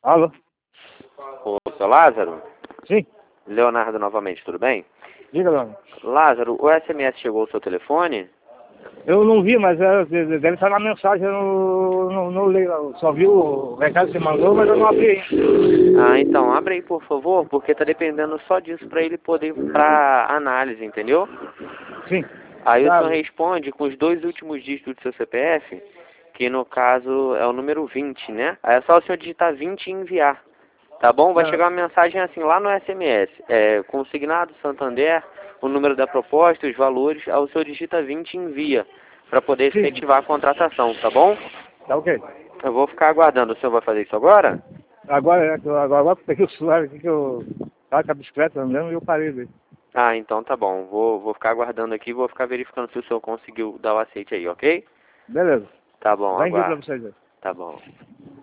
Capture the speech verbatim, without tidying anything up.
Alô? Ô, seu Lázaro? Sim? Leonardo novamente, tudo bem? Diga, dona. Lázaro, o S M S chegou ao seu telefone? Eu não vi, mas é, deve estar na mensagem, eu não, não, não leio. Eu só vi o recado que você mandou, mas eu não abri ainda. Ah, então, abre aí, por favor, porque tá dependendo só disso pra ele poder ir pra análise, entendeu? Sim. Aí o Tá. senhor responde com os dois últimos dígitos do seu C P F, que no caso é o número vinte, né? Aí é só o senhor digitar vinte e enviar, tá bom? Vai Não, chegar uma mensagem assim lá no S M S, é, consignado Santander, o número da proposta, os valores, aí o senhor digita vinte e envia, para poder sim. efetivar a contratação, tá bom? Tá ok. Eu vou ficar aguardando, o senhor vai fazer isso agora? Agora, é, que eu- agora, agora eu peguei o celular aqui que eu tava com a bicicleta andando e eu parei ali. Ah, então tá bom, vou, vou ficar aguardando aqui, vou ficar verificando se o senhor conseguiu dar o aceite aí, ok? Beleza. Tá bom, Já enviei pra aguardo. vocês aí. Tá bom.